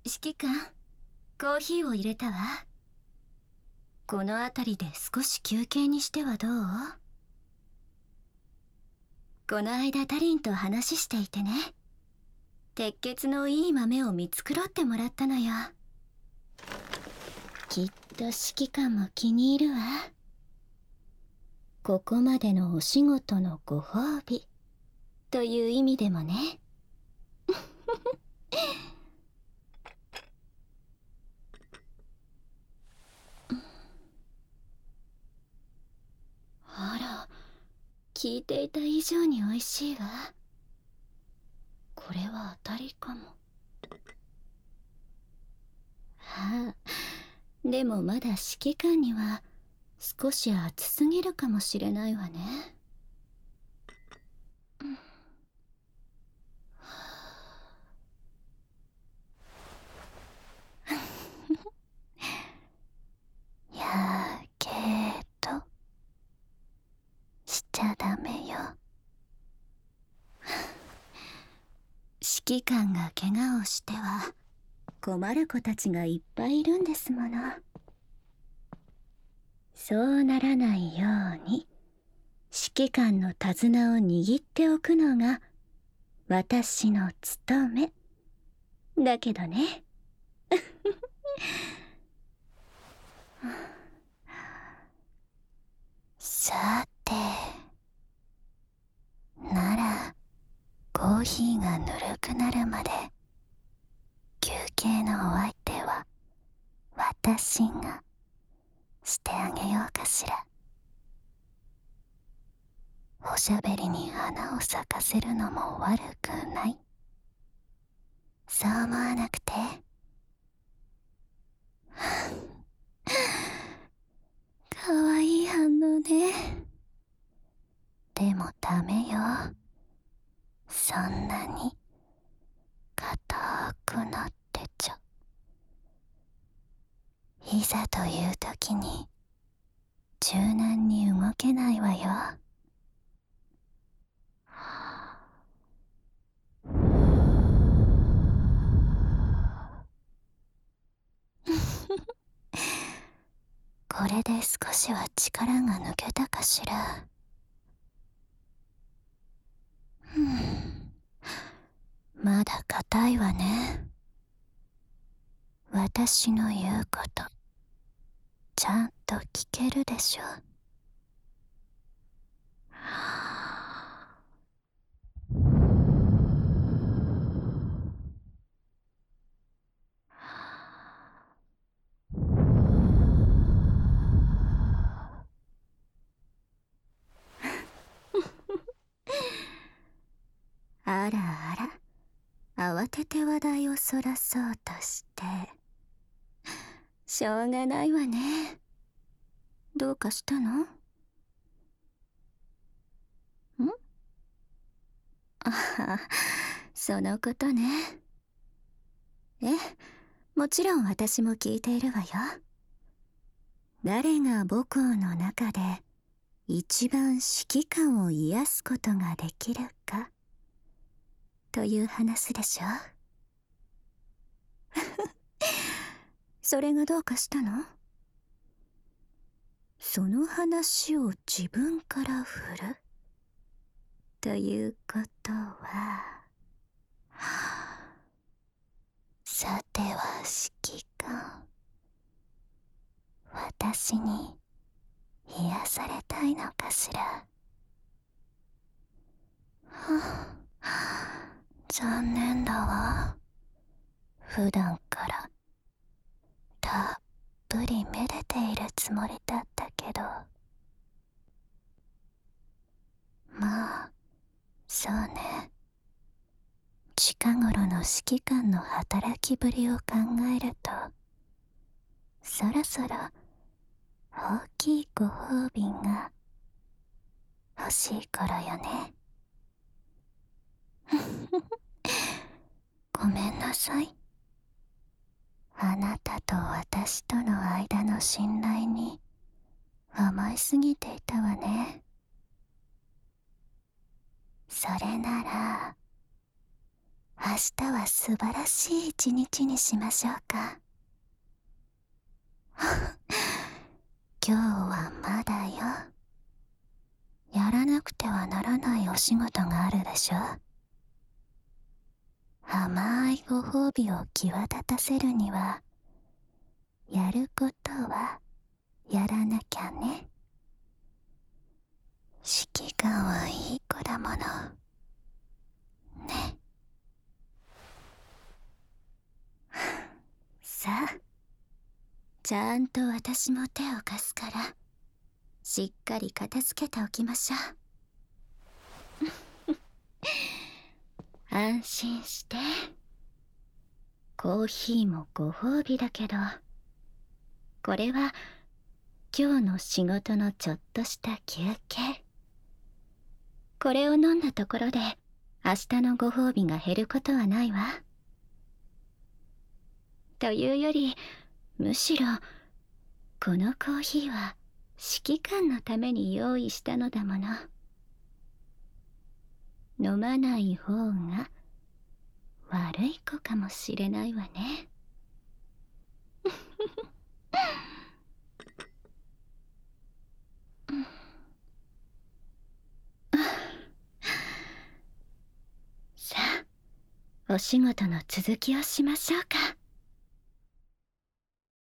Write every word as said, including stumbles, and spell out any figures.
指揮官、コーヒーを入れたわ。この辺りで少し休憩にしてはどう？この間ダリンと話していてね、鉄血のいい豆を見繕ってもらったのよ。きっと指揮官も気に入るわ。ここまでのお仕事のご褒美という意味でもね。あら、聞いていた以上に美味しいわ。これは当たりかも。はあ、でもまだ指揮官には少し熱すぎるかもしれないわね。うん、やけどしちゃダメよ。指揮官が怪我をしては困る子たちがいっぱいいるんですもの。そうならないように指揮官の手綱を握っておくのが私の務めだけどね。さて、ならコーヒーがぬるくなるまで休憩のお相手は私がしてあげようかしら。おしゃべりに花を咲かせるのも悪くない。そう思わなくて？かわいい反応ね。でもダメよ。そんなに硬くなってちゃ。いざという時に柔軟に動けないわよ。これで少しは力が抜けたかしら。うん、まだ硬いわね。私の言うことちゃんと聞けるでしょ。あらあら、慌てて話題をそらそうとして。しょうがないわね。どうかしたの？ん？あは、そのことね。え、もちろん私も聞いているわよ。誰が母校の中で一番指揮官を癒すことができるかという話でしょ。それがどうかしたの？その話を自分から振るということは、さては指揮官、私に癒されたいのかしら。はあ、残念だわ。普段からたっぷりめでているつもりだったけど。まあそうね。近頃の指揮官の働きぶりを考えると、そろそろ大きいご褒美が欲しい頃よね。ごめんなさい。あなたと私との間の信頼に甘えすぎていたわね。それなら明日は素晴らしい一日にしましょうか。今日はまだよ。やらなくてはならないお仕事があるでしょ。甘いご褒美を際立たせるには、やることはやらなきゃね。指揮官はいい子だものね。さあ、ちゃんと私も手を貸すから、しっかり片付けておきましょう。安心して。コーヒーもご褒美だけど、これは今日の仕事のちょっとした休憩。これを飲んだところで明日のご褒美が減ることはないわ。というより、むしろこのコーヒーは指揮官のために用意したのだもの。飲まない方が悪い子かもしれないわね。さあ、お仕事の続きをしましょうか。